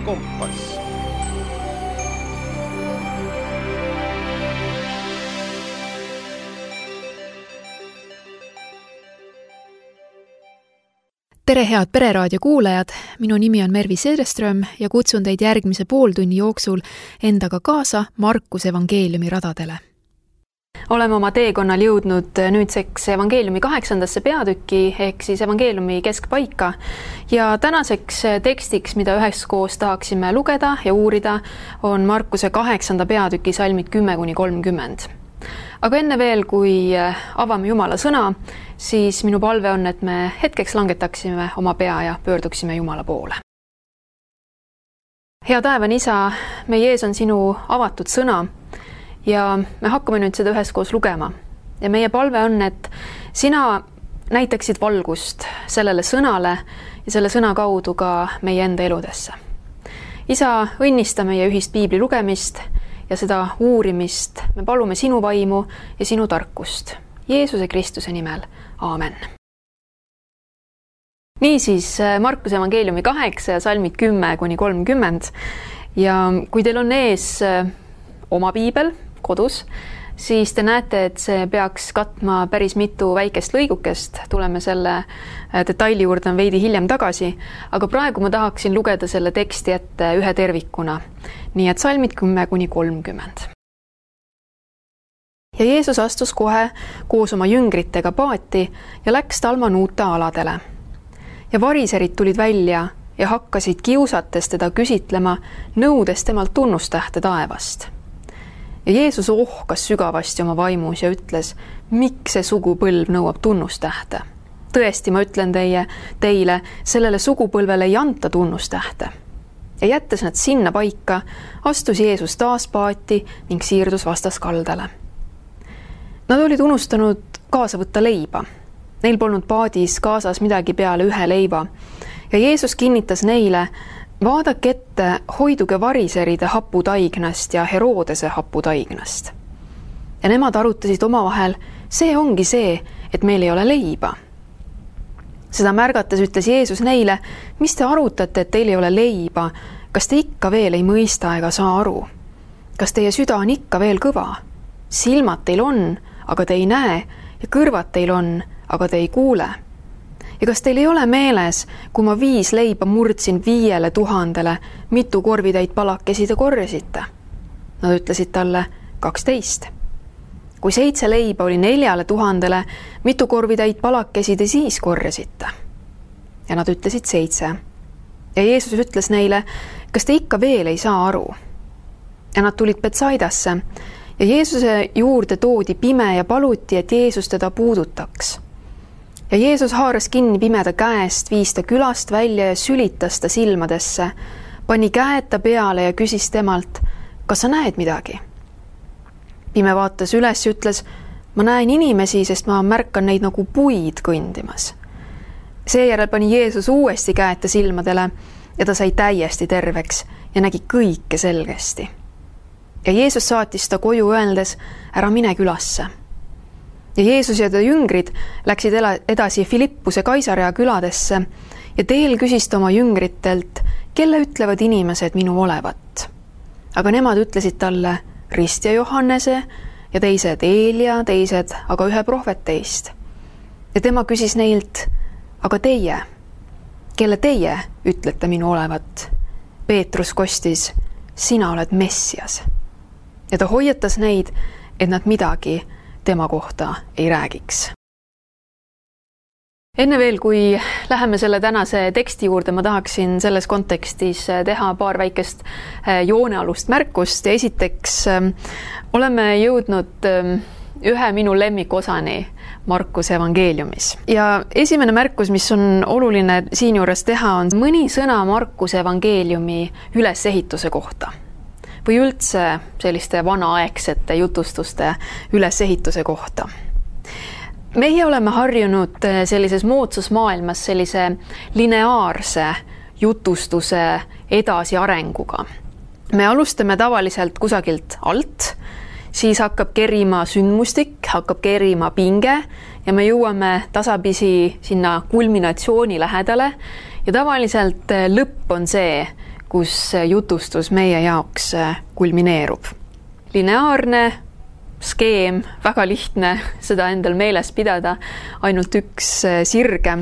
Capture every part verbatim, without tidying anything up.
Kompass. Tere head Pereraadio kuulajad, minu nimi on Mervi Sedeström ja kutsun teid järgmise pooltunni jooksul endaga kaasa Markuse evangeeliumi radadele. Oleme oma teekonnal jõudnud nüüdseks evangeeliumi kaheksandasse peatükki ehk siis evangeeliumi keskpaika ja tänaseks tekstiks, mida üheskoos tahaksime lugeda ja uurida, on Markuse kaheksanda peatüki salmid kümme kuni kolmkümmend. Aga enne veel, kui avame Jumala sõna, siis minu palve on, et me hetkeks langetaksime oma pea ja pöörduksime Jumala poole. Hea taevane Isa, meie ees on sinu avatud sõna ja me hakkame nüüd seda üheskoos lugema. Ja meie palve on, et sina näitaksid valgust sellele sõnale ja selle sõna kaudu ka meie enda eludesse. Isa, õnnista meie ühist piibli lugemist ja seda uurimist. Me palume sinu vaimu ja sinu tarkust. Jeesuse Kristuse nimel. Aamen. Niisiis, Markuse evangeeliumi kaheksa ja salmid kümme kuni kolmkümmend. Ja kui teil on ees oma piibel kodus, siis te näete, et see peaks katma päris mitu väikest lõigukest. Tuleme selle detaili juurde veidi hiljem tagasi, aga praegu ma tahaksin lugeda selle teksti ette ühe tervikuna. Nii et salmid kümme kuni kolmkümmend. Ja Jeesus astus kohe koos oma jüngritega paati ja läks Dalmanuta aladele. Ja variserid tulid välja ja hakkasid kiusates teda küsitlema, nõudes temalt tunnustähte taevast. Ja Jeesus ohkas sügavasti oma vaimus ja ütles, miks see sugupõlv nõuab tunnustähte. Tõesti, ma ütlen teie, teile, sellele sugupõlvele ei anta tunnustähte. Ja jättes nad sinna paika, astus Jeesus taas paati ning siirdus vastas kaldale. Nad olid unustanud kaasa võtta leiba. Neil polnud paadis kaasas midagi peale ühe leiba. Ja Jeesus kinnitas neile, vaadake ette, hoiduge variseride haputaignast ja Herodese haputaignast. Ja nemad arutasid omavahel, see ongi see, et meil ei ole leiba. Seda märgates ütles Jeesus neile, mis te arutate, et teil ei ole leiba, kas te ikka veel ei mõista ega saa aru? Kas teie süda on ikka veel kõva? Silmad teil on, aga te ei näe, ja kõrvad teil on, aga te ei kuule. Ja kas teil ei ole meeles, kui ma viis leiba murdsin viiele tuhandele, mitu korvitäit palakesi te korjasite? Nad ütlesid talle kaksteist. Kui seitse leiba oli neljale tuhandele, mitu korvitäit palakesi te siis korjasite? Ja nad ütlesid seitse. Ja Jeesus ütles neile, kas te ikka veel ei saa aru? Ja nad tulid Betsaidasse ja Jeesuse juurde toodi pime ja paluti, et Jeesus teda puudutaks. Ja Jeesus haaras kinni pimeda käest, viis ta külast välja ja sülitas ta silmadesse, pani käed ta peale ja küsis temalt, kas sa näed midagi? Pime vaatas üles ja ütles, ma näen inimesi, sest ma märkan neid nagu puid kõndimas. Seejärel pani Jeesus uuesti käed ta silmadele ja ta sai täiesti terveks ja nägi kõike selgesti. Ja Jeesus saatis ta koju öeldes, ära mine külasse. Ja Jeesus ja ta jüngrid läksid edasi Filippuse Kaisarea küladesse ja teel küsis ta oma jüngritelt, kelle ütlevad inimesed minu olevat. Aga nemad ütlesid talle Ristja Johannese ja teised Eelia, teised aga ühe prohveteist. Ja tema küsis neilt, aga teie, kelle teie ütlete minu olevat? Peetrus kostis, sina oled Messias. Ja ta hoiatas neid, et nad midagi tema kohta ei räägiks. Enne veel, kui läheme selle tänase teksti juurde, ma tahaksin selles kontekstis teha paar väikest joonealust märkust. Ja esiteks oleme jõudnud ühe minu lemmikosani Markuse evangeeliumis. Ja esimene märkus, mis on oluline siin juures teha, on mõni sõna Markuse evangeeliumi ülesehituse kohta. Või üldse selliste vanaaegsete jutustuste ülesehituse kohta. Meie oleme harjunud sellises moodsas maailmas sellise lineaarse jutustuse edasiarenguga. Me alustame tavaliselt kusagilt alt, siis hakkab kerima sündmustik, hakkab kerima pinge ja me jõuame tasapisi sinna kulminatsiooni lähedale ja tavaliselt lõpp on see, kus jutustus meie jaoks kulmineerub. Lineaarne skeem, väga lihtne seda endal meeles pidada, ainult üks sirge.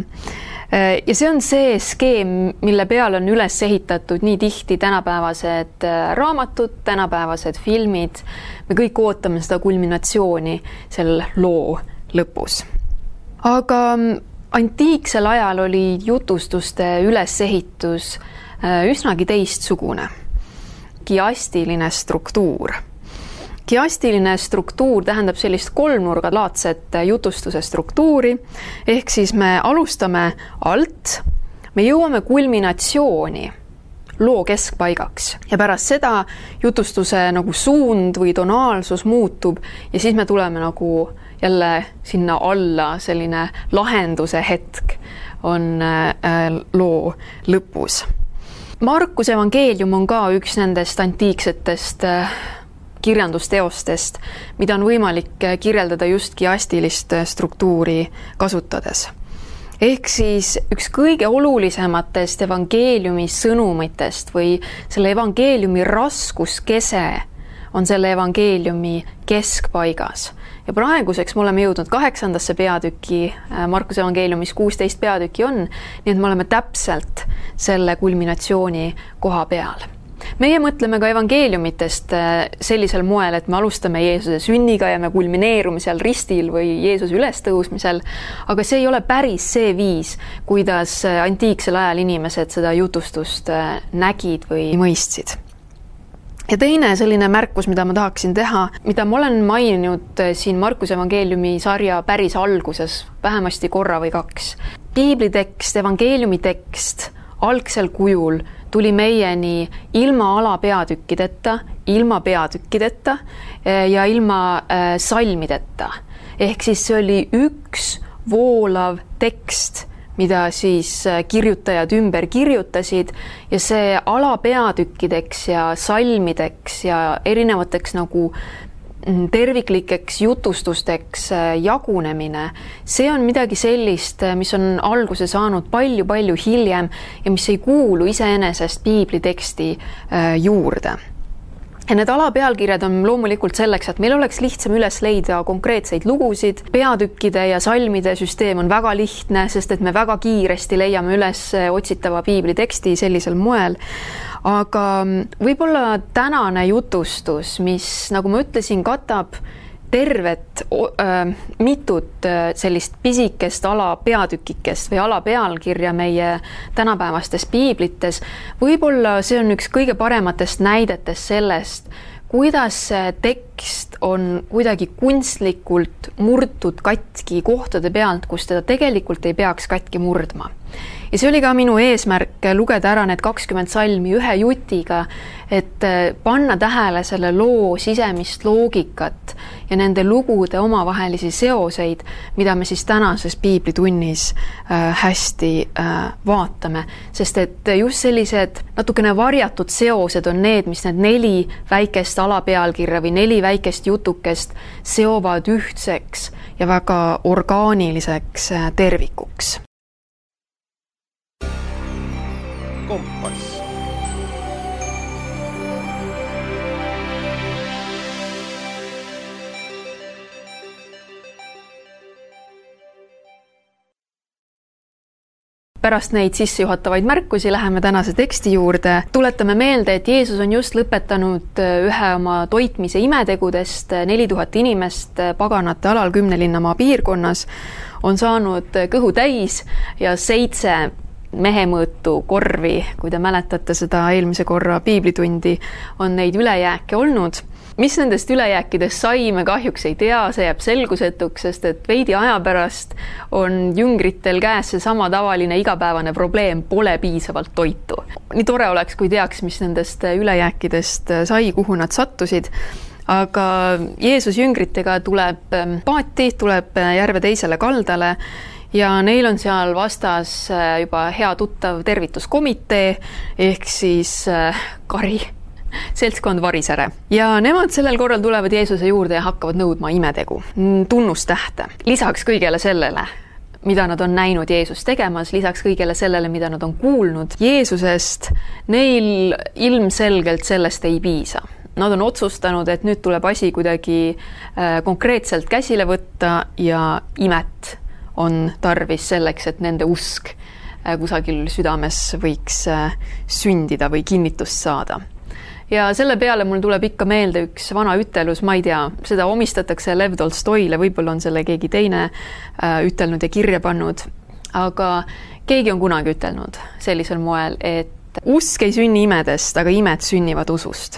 Ja see on see skeem, mille peal on üles ehitatud nii tihti tänapäevased raamatud, tänapäevased filmid. Me kõik ootame seda kulminatsiooni sel loo lõpus. Aga antiiksel ajal oli jutustuste ülesehitus üsnagi teistsugune. Kiastiline struktuur. Kiastiline struktuur tähendab sellist kolmnurgalaadset jutustuse struktuuri, ehk siis me alustame alt, me jõuame kulminatsiooni loo keskpaigaks ja pärast seda jutustuse nagu suund või tonaalsus muutub ja siis me tuleme nagu jälle sinna alla, selline lahenduse hetk on loo lõpus. Markuse evangeelium on ka üks nendest antiiksetest kirjandusteostest, mida on võimalik kirjeldada just kiastilist struktuuri kasutades. Ehk siis üks kõige olulisematest evangeeliumi sõnumitest või selle evangeeliumi raskuskese on selle evangeeliumi keskpaigas. Ja praeguseks me oleme jõudnud kaheksandasse peatüki, Markuse evangeeliumis kuusteist peatüki on, nii et me oleme täpselt selle kulminatsiooni koha peal. Meie mõtleme ka evangeeliumitest sellisel moel, et me alustame Jeesuse sünniga ja me kulmineerume seal ristil või Jeesuse ülestõusmisel, aga see ei ole päris see viis, kuidas antiiksel ajal inimesed seda jutustust nägid või mõistsid. Ja teine selline märkus, mida ma tahaksin teha, mida ma olen maininud siin Markuse evangeeliumi sarja päris alguses, vähemasti korra või kaks. Piiblitekst, evangeeliumi tekst algsel kujul tuli meieni ilma alapeatükkideta, ilma peatükkideta ja ilma salmideta. Ehk siis see oli üks voolav tekst, mida siis kirjutajad ümber kirjutasid ja see alapeatükkideks ja salmideks ja erinevateks nagu terviklikeks jutustusteks jagunemine, see on midagi sellist, mis on alguse saanud palju-palju hiljem ja mis ei kuulu iseenesest piibliteksti juurde. Ja need alapealkirjad on loomulikult selleks, et meil oleks lihtsam üles leida konkreetseid lugusid. Peatükkide ja salmide süsteem on väga lihtne, sest et me väga kiiresti leiame üles otsitava piibliteksti sellisel moel. Aga võib-olla tänane jutustus, mis, nagu ma ütlesin, katab tervet äh, mitut äh, sellist pisikest alapeatükikest või alapealkirja meie tänapäevastes piiblites, võib-olla see on üks kõige parematest näidetest sellest, kuidas see tekst on kuidagi kunstlikult murtud katki kohtade pealt, kus teda tegelikult ei peaks katki murdma. Ja see oli ka minu eesmärk lugeda ära need kakskümmend salmi ühe jutiga, et panna tähele selle loo sisemist loogikat ja nende lugude omavahelisi seoseid, mida me siis tänases piiblitunnis hästi vaatame. Sest et just sellised natukene varjatud seosed on need, mis need neli väikest alapealkirja või neli väikest jutukest seovad ühtseks ja väga orgaaniliseks tervikuks. Kompass. Pärast neid sissejuhatavaid märkusi läheme tänase teksti juurde. Tuletame meelde, et Jeesus on just lõpetanud ühe oma toitmise imetegudest. neli tuhat inimest paganate alal Kümnelinnamaa piirkonnas on saanud kõhu täis ja seitse mehemõõtu korvi, kui te mäletate seda eelmise korra piiblitundi, on neid ülejääke olnud. Mis nendest ülejääkidest sai, me kahjuks ei tea, see jääb selgusetuks, sest et veidi aja pärast on jüngritel käes see sama tavaline igapäevane probleem, pole piisavalt toitu. Nii tore oleks, kui teaks, mis nendest ülejääkidest sai, kuhu nad sattusid. Aga Jeesus jüngritega tuleb paati, tuleb järve teisele kaldale ja neil on seal vastas juba hea tuttav tervituskomitee ehk siis kari, seltskond Varisere. Ja nemad sellel korral tulevad Jeesuse juurde ja hakkavad nõudma imetegu, tunnustähte. Lisaks kõigele sellele mida nad on näinud Jeesus tegemas, lisaks kõigele sellele, mida nad on kuulnud Jeesusest, neil ilmselgelt sellest ei piisa. Nad on otsustanud, et nüüd tuleb asi kuidagi konkreetselt käsile võtta ja imet on tarvis selleks, et nende usk kusagil südames võiks sündida või kinnitust saada. Ja selle peale mul tuleb ikka meelde üks vana ütelus, ma ei tea, seda omistatakse Lev Tolstoile, võib-olla on selle keegi teine ütelnud ja kirja pannud, aga keegi on kunagi ütelnud sellisel moel, et usk ei sünni imedest, aga imed sünnivad usust.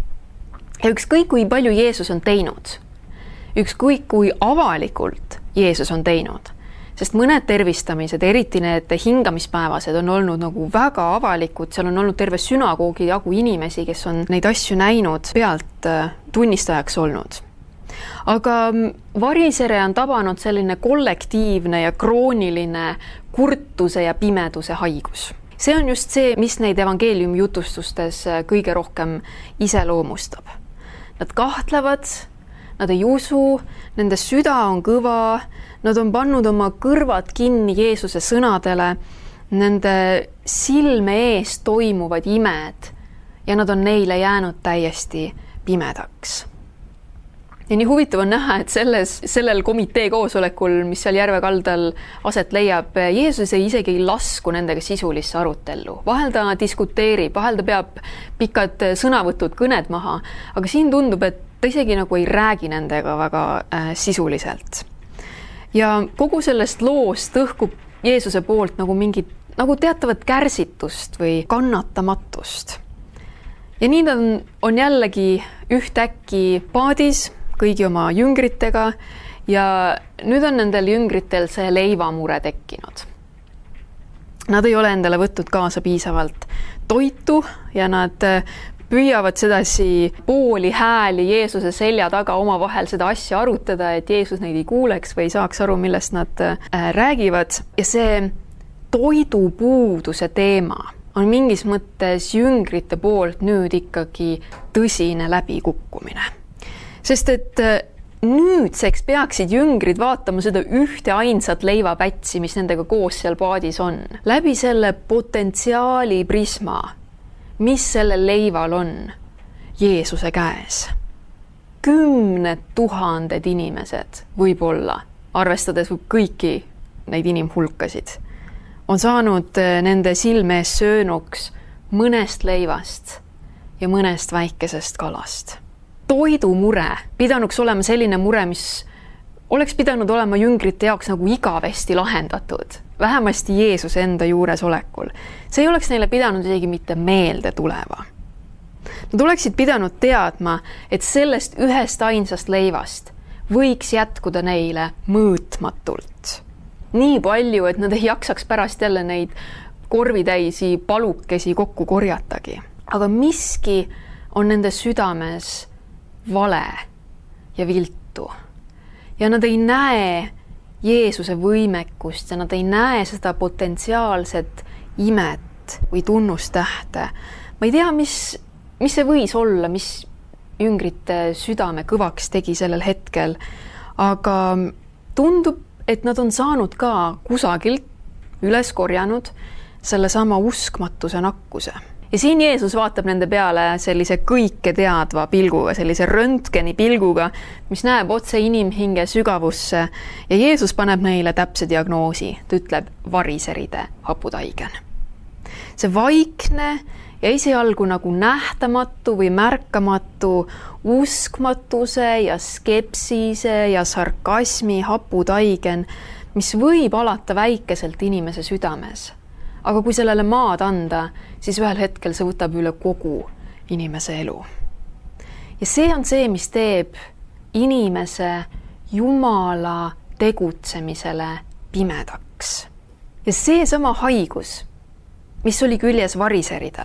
Ja ükskõik kui palju Jeesus on teinud, ükskõik kui avalikult Jeesus on teinud, sest mõned tervistamised, eriti need hingamispäevased on olnud nagu väga avalikud, seal on olnud terve sünagoogi jagu inimesi, kes on neid asju näinud, pealt tunnistajaks olnud. Aga varisere on tabanud selline kollektiivne ja krooniline kurtuse ja pimeduse haigus. See on just see, mis neid evangeeliumi jutustustes kõige rohkem iseloomustab. Nad kahtlevad, nad ei usu, nende süda on kõva, nad on pannud oma kõrvad kinni Jeesuse sõnadele, nende silme ees toimuvad imed ja nad on neile jäänud täiesti pimedaks. Ja nii huvitav on näha, et selles, sellel komitee koosolekul, mis seal järve kaldal aset leiab, Jeesus ei isegi ei lasku nendega sisulisse arutellu. Vahel ta diskuteerib, vahel ta peab pikad sõnavõtud, kõned maha, aga siin tundub, et ta isegi nagu ei räägi nendega väga äh, sisuliselt. Ja kogu sellest loost õhkub Jeesuse poolt nagu mingit, nagu teatavat kärsitust või kannatamatust. Ja nii ta on, on jällegi ühtäkki paadis kõigi oma jüngritega ja nüüd on nendel jüngritel see leivamure tekkinud. Nad ei ole endale võtnud kaasa piisavalt toitu ja nad püüavad sedasi pooli hääli Jeesuse selja taga oma vahel seda asja arutada, et Jeesus neid ei kuuleks või ei saaks aru, millest nad räägivad. Ja see toidupuuduse teema on mingis mõttes jüngrite poolt nüüd ikkagi tõsine läbikukkumine. Sest et nüüdseks peaksid jüngrid vaatama seda ühte ainsat leivapätsi, mis nendega koos seal paadis on. Läbi selle potentsiaali prisma, mis sellel leival on Jeesuse käes. Kümned tuhanded inimesed võib-olla, arvestades kõiki neid inimhulkasid, on saanud nende silme ees söönuks mõnest leivast ja mõnest väikesest kalast. Toidumure pidanuks olema selline mure, mis oleks pidanud olema jüngrite jaoks nagu igavesti lahendatud, vähemasti Jeesuse enda juures olekul. See ei oleks neile pidanud isegi mitte meelde tuleva. Nad oleksid pidanud teadma, et sellest ühest ainsast leivast võiks jätkuda neile mõõtmatult. Nii palju, et nad ei jaksaks pärast jälle neid korvitäisi palukesi kokku korjatagi. Aga miski on nende südames vale ja viltu. Ja nad ei näe Jeesuse võimekust ja nad ei näe seda potentsiaalset imet või tunnustähte. Ma ei tea, mis, mis see võis olla, mis jüngrite südame kõvaks tegi sellel hetkel, aga tundub, et nad on saanud ka kusagilt üles korjanud selle sama uskmatuse nakkuse. Ja siin Jeesus vaatab nende peale sellise kõike teadva pilguga, sellise röntgeni pilguga, mis näeb otse inimhinge sügavusse ja Jeesus paneb neile täpse diagnoosi, ta ütleb variseride haputaigen. See vaikne ja esialgu nagu nähtamatu või märkamatu uskmatuse ja skepsise ja sarkasmi haputaigen, mis võib alata väikeselt inimese südames. Aga kui sellele maad anda, siis ühel hetkel see võtab üle kogu inimese elu. Ja see on see, mis teeb inimese Jumala tegutsemisele pimedaks. Ja see sama haigus, mis oli küljes variseridel,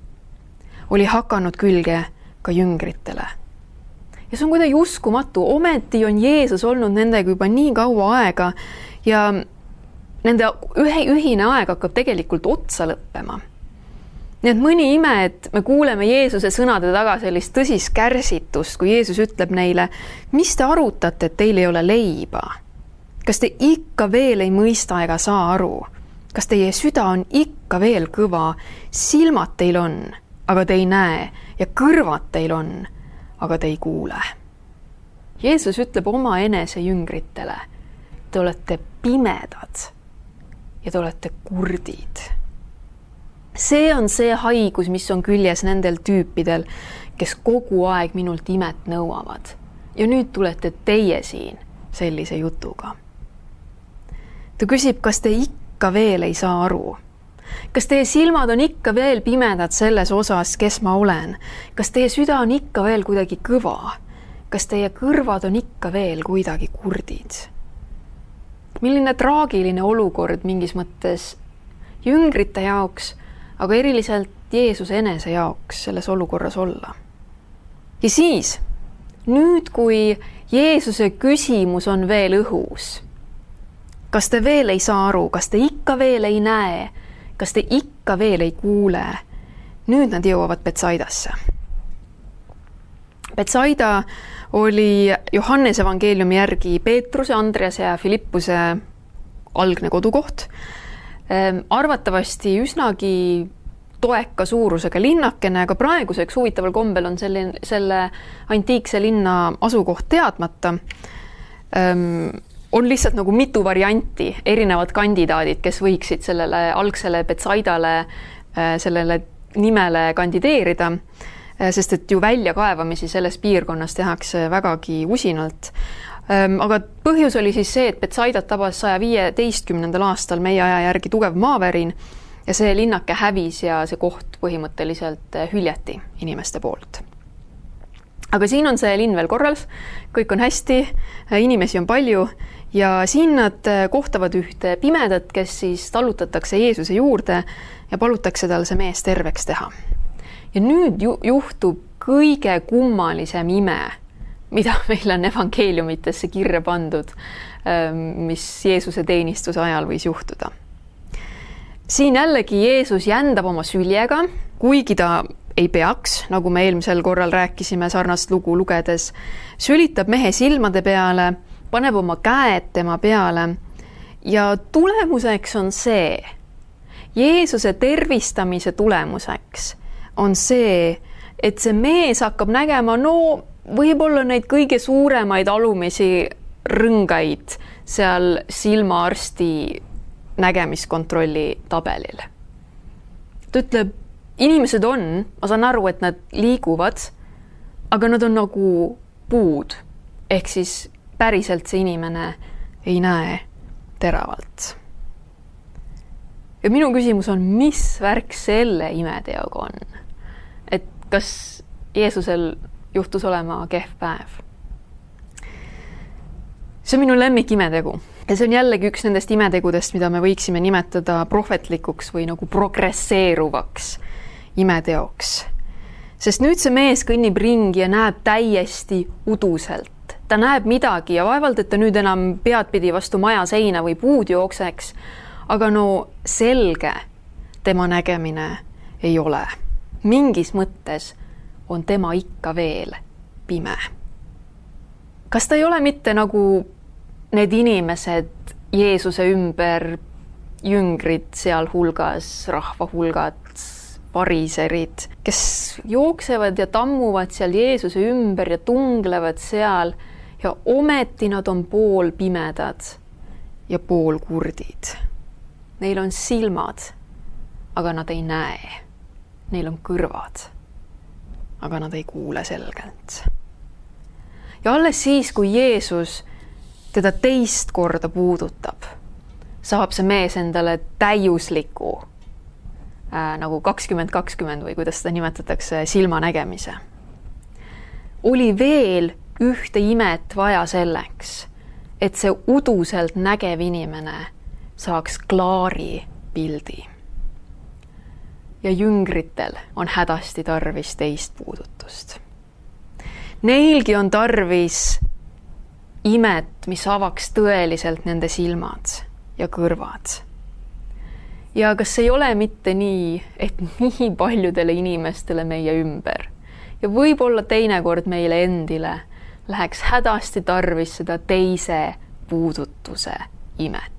oli hakanud külge ka jüngritele. Ja see on kuidagi uskumatu, ometi on Jeesus olnud nendega juba nii kaua aega ja nende ühe, ühine aeg hakkab tegelikult otsa lõppema. Nii et mõni ime, et me kuuleme Jeesuse sõnade taga sellist tõsist kärsitust, kui Jeesus ütleb neile, mis te arutate, et teil ei ole leiba? kas te ikka veel ei mõista ega saa aru? Kas teie süda on ikka veel kõva? Silmad teil on, aga te ei näe, ja kõrvad teil on, aga te ei kuule. Jeesus ütleb oma enese jüngritele, te olete pimedad ja te olete kurdid. See on see haigus, mis on küljes nendel tüüpidel, kes kogu aeg minult imet nõuavad. Ja nüüd tulete teie siin sellise jutuga. Ta küsib, kas te ikka veel ei saa aru? Kas teie silmad on ikka veel pimedad selles osas, kes ma olen? Kas teie süda on ikka veel kuidagi kõva? Kas teie kõrvad on ikka veel kuidagi kurdid? Milline traagiline olukord mingis mõttes jüngrite jaoks, aga eriliselt Jeesuse enese jaoks selles olukorras olla. Ja siis, nüüd kui Jeesuse küsimus on veel õhus, kas te veel ei saa aru, kas te ikka veel ei näe, kas te ikka veel ei kuule, nüüd nad jõuavad Betsaidasse. Betsaida oli Johannese evangeeliumi järgi Peetruse, Andrease ja Filippuse algne kodukoht. Arvatavasti üsnagi toeka suurusega linnakene, aga praeguseks huvitaval kombel on selle, selle antiikse linna asukoht teadmata. On lihtsalt nagu mitu varianti, erinevad kandidaadid, kes võiksid sellele algsele Betsaidale, sellele nimele kandideerida, sest et ju väljakaevamisi selles piirkonnas tehakse vägagi usinalt. Aga põhjus oli siis see, et Betsaidat tabas saja viieteistkümnendal aastal meie aja järgi tugev maavärin ja see linnake hävis ja see koht põhimõtteliselt hüljeti inimeste poolt. Aga siin on see linn veel korrals, kõik on hästi, inimesi on palju ja siin nad kohtavad ühte pimedat, kes siis tallutatakse Jeesuse juurde ja palutakse tal see mees terveks teha. Ja nüüd ju, juhtub kõige kummalisem ime, mida meil on evangeeliumitesse kirja pandud, mis Jeesuse teenistuse ajal võis juhtuda. Siin jällegi Jeesus jändab oma süljega, kuigi ta ei peaks, nagu me eelmisel korral rääkisime sarnast lugu lugedes, sülitab mehe silmade peale, paneb oma käed tema peale ja tulemuseks on see, Jeesuse tervistamise tulemuseks on see, et see mees hakkab nägema, no võib-olla neid kõige suuremaid alumisi rõngaid seal silmaarsti nägemiskontrolli tabelil. Ta ütleb, inimesed on, ma saan aru, et nad liiguvad, aga nad on nagu puud. Ehk siis päriselt see inimene ei näe teravalt. Ja minu küsimus on, mis värk selle imeteoga on? Et kas Jeesusel juhtus olema kehv päev? See on minu lemmik imetegu. Ja see on jällegi üks nendest imetegudest, mida me võiksime nimetada prohvetlikuks või nagu progresseeruvaks imeteoks. Sest nüüd see mees kõnnib ringi ja näeb täiesti uduselt. Ta näeb midagi ja vaevalt, et ta nüüd enam pead pidi vastu maja seina või puud jookseks, aga no selge tema nägemine ei ole. Mingis mõttes on tema ikka veel pime. Kas ta ei ole mitte nagu need inimesed Jeesuse ümber, jüngrid seal hulgas, rahva hulgad, variserid, kes jooksevad ja tammuvad seal Jeesuse ümber ja tunglevad seal ja ometi nad on pool pimedad ja pool kurdid. Neil on silmad, aga nad ei näe. Neil on kõrvad, aga nad ei kuule selgelt. Ja alles siis, kui Jeesus teda teist korda puudutab, saab see mees endale täiusliku äh, nagu kakskümmend kakskümmend või kuidas seda nimetatakse silmanägemise. Oli veel ühte imet vaja selleks, et see uduselt nägev inimene saaks klaari pildi. Ja jüngritel on hädasti tarvis teist puudutust. Neilgi on tarvis imet, mis avaks tõeliselt nende silmad ja kõrvad. Ja kas ei ole mitte nii, et nii paljudele inimestele meie ümber ja võib-olla teinekord meile endile läheks hädasti tarvis seda teise puudutuse imet.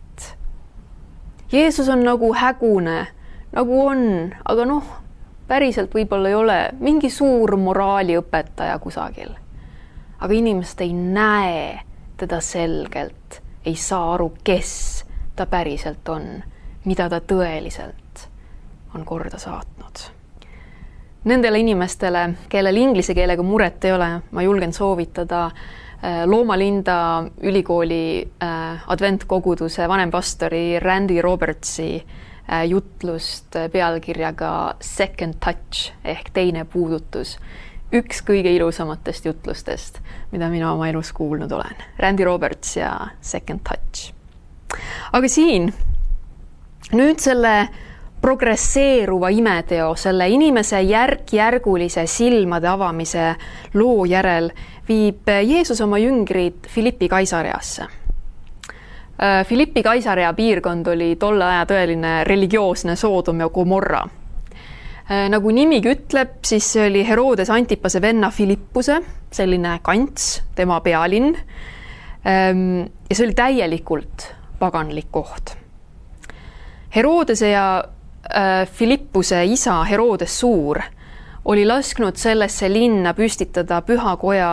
Jeesus on nagu hägune, nagu on, aga noh, päriselt võib-olla ei ole mingi suur moraaliõpetaja kusagil. Aga inimesed ei näe teda selgelt, ei saa aru, kes ta päriselt on, mida ta tõeliselt on korda saatnud. Nendele inimestele, kellel inglise keelega muret ei ole, ma julgen soovitada Looma Linda ülikooli adventkoguduse vanempastori Randy Robertsi jutlust pealkirjaga Second Touch ehk teine puudutus. Üks kõige ilusamatest jutlustest, mida mina oma elus kuulnud olen. Randy Roberts ja Second Touch. Aga siin nüüd selle progresseeruva imeteo, selle inimese järk-järgulise silmade avamise loo järel viib Jeesus oma jüngrid Filippi Kaisareasse. Filippi Kaisarea piirkond oli tolle aja tõeline religioosne Soodom ja Gomorra. Nagu nimigi ütleb, siis see oli Herodes Antipase venna Filippuse, selline kants, tema pealinn. Ja see oli täielikult paganlik koht. Herodese ja Filippuse isa Herodes Suur oli lasknud sellesse linna püstitada pühakoja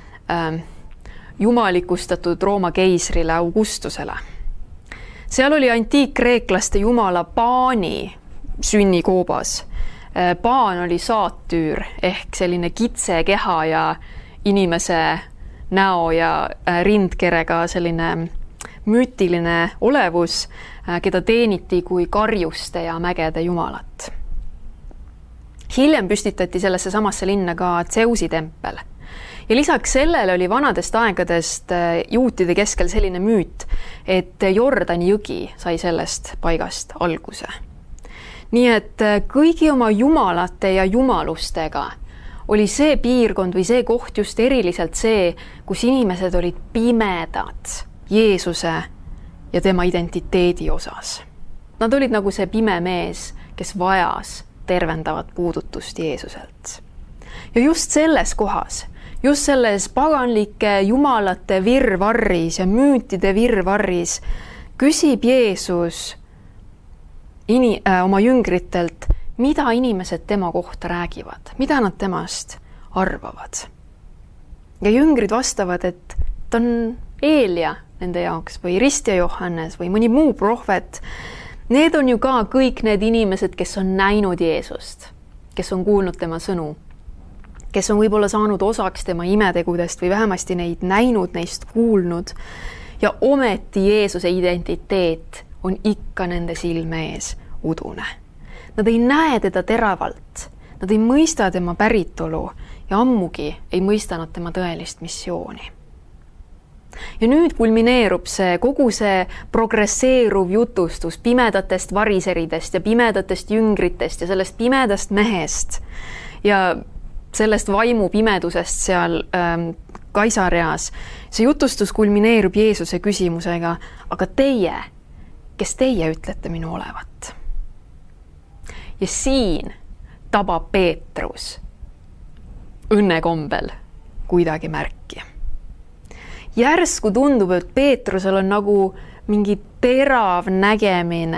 jumalikustatud Rooma keisrile Augustusele. Seal oli antiikkreeklaste jumala Paani sünnikoobas. Paan oli saattüür ehk selline kitse keha ja inimese näo ja rindkerega selline müütiline olevus, keda teeniti kui karjuste ja mägede jumalat. Hiljem püstitati sellesse samasse linna ka Zeusi tempel. Ja lisaks sellele oli vanadest aegadest juutide keskel selline müüt, et Jordani jõgi sai sellest paigast alguse. Nii et kõigi oma jumalate ja jumalustega oli see piirkond või see koht just eriliselt see, kus inimesed olid pimedad Jeesuse ja tema identiteedi osas. Nad olid nagu see pime mees, kes vajas tervendavat puudutust Jeesuselt. Ja just selles kohas, just selles paganlike jumalate virvarris ja müütide virvarris küsib Jeesus ini, äh, oma jüngritelt, mida inimesed tema kohta räägivad, mida nad temast arvavad. Ja jüngrid vastavad, et ta on Eelia nende jaoks või Ristja Johannes või mõni muu prohvet. Need on ju ka kõik need inimesed, kes on näinud Jeesust, kes on kuulnud tema sõnu, kes on võib-olla saanud osaks tema imetegudest või vähemasti neid näinud, neist kuulnud. Ja ometi Jeesuse identiteet on ikka nende silme ees udune. Nad ei näe teda teravalt, nad ei mõista tema päritolu ja ammugi ei mõista nad tema tõelist missiooni. Ja nüüd kulmineerub see kogu see progresseeruv jutustus pimedatest variseridest ja pimedatest jüngritest ja sellest pimedast mehest ja sellest vaimu pimedusest seal ähm, Kaisareas. See jutustus kulmineerub Jeesuse küsimusega, aga teie, kes teie ütlete minu olevat? Ja siin tabab Peetrus õnnekombel kuidagi märki. Järsku tundub, et Peetrusel on nagu mingi terav nägemine.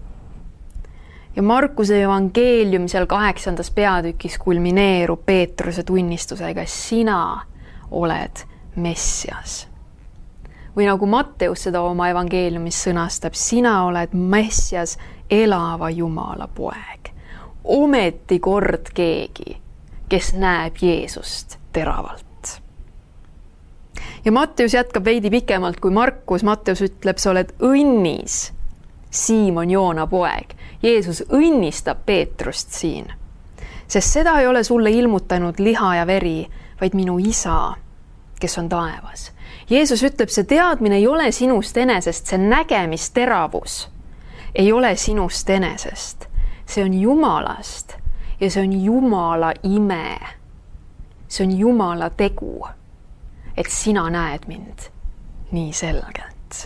Ja Markuse evangeelium seal kaheksandas peatükis kulmineerub Peetruse tunnistusega, sina oled Messias. Või nagu Matteus seda oma evangeeliumis sõnastab, sina oled Messias, elava Jumala poeg. Ometi kord keegi, kes näeb Jeesust teravalt. Ja Matteus jätkab veidi pikemalt kui Markus. Matteus ütleb, sa oled õnnis, Siimon Joona poeg. Jeesus õnnistab Peetrust siin, sest seda ei ole sulle ilmutanud liha ja veri, vaid minu isa, kes on taevas. Jeesus ütleb, see teadmine ei ole sinust enesest, see nägemisteravus ei ole sinust enesest. See on Jumalast ja see on Jumala ime. See on Jumala tegu, et sina näed mind nii selgelt.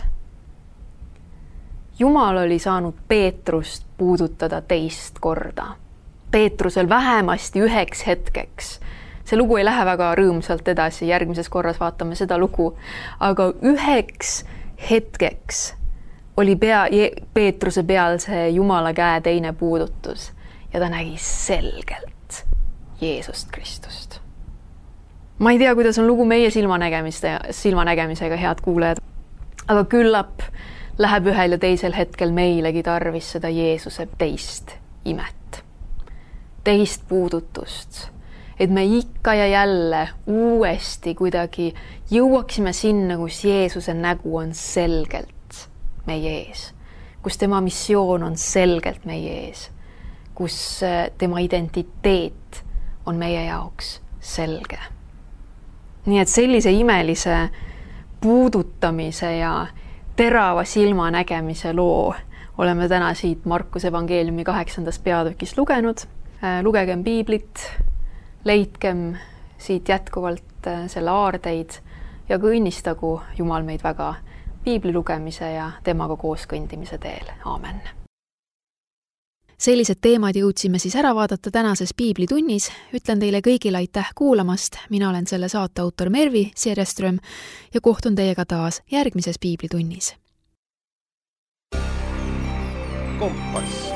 Jumal oli saanud Peetrust puudutada teist korda. Peetrusel vähemasti üheks hetkeks. See lugu ei lähe väga rõõmsalt edasi, järgmises korras vaatame seda lugu, aga üheks hetkeks oli pea, Peetruse peal see Jumala käe teine puudutus ja ta nägi selgelt Jeesust Kristust. Ma ei tea, kuidas on lugu meie silmanägemisega, head kuulajad, aga küllap läheb ühel ja teisel hetkel meilegi tarvis seda Jeesuse teist imet, teist puudutust, et me ikka ja jälle uuesti kuidagi jõuaksime sinna, kus Jeesuse nägu on selgelt meie ees, kus tema missioon on selgelt meie ees, kus tema identiteet on meie jaoks selge. Nii et sellise imelise puudutamise ja terava silma nägemise loo oleme täna siit Markuse evangeeliumi kaheksandast peatükist lugenud. Lugegem piiblit, leidkem siit jätkuvalt selle aardeid ja ka õnnistagu Jumal meid väga piibli lugemise ja temaga koos kõndimise teel. Aamen. Sellised teemad jõudsime siis ära vaadata tänases piiblitunnis. Ütlen teile kõigile aitäh kuulamast. Mina olen selle saate autor Mervi Sierreström ja kohtun teiega taas järgmises piiblitunnis. Kompass.